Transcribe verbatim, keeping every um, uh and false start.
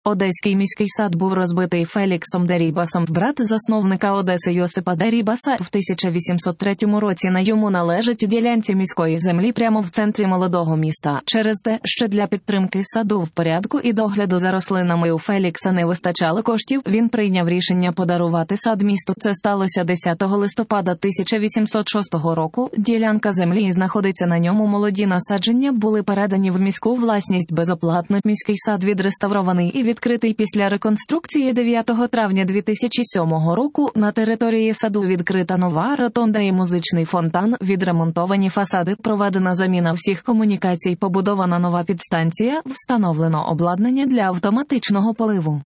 Одеський міський сад був розбитий Феліксом Дерібасом, брат засновника Одеси Йосипа Дерібаса, в тисяча вісімсот третьому році. На йому належить ділянці міської землі прямо в центрі молодого міста. Через те, що для підтримки саду в порядку і догляду за рослинами у Фелікса не вистачало коштів, він прийняв рішення подарувати сад місту. Це сталося десятого листопада тисяча вісімсот шостого року. Ділянка землі знаходиться на ньому. Молоді насадження були передані в міську власність безоплатно. Міський сад відреставрований і відкритий після реконструкції. Дев'ятого травня дві тисячі сьомого року на території саду відкрита нова ротонда і музичний фонтан, відремонтовані фасади, проведена заміна всіх комунікацій, побудована нова підстанція, встановлено обладнання для автоматичного поливу.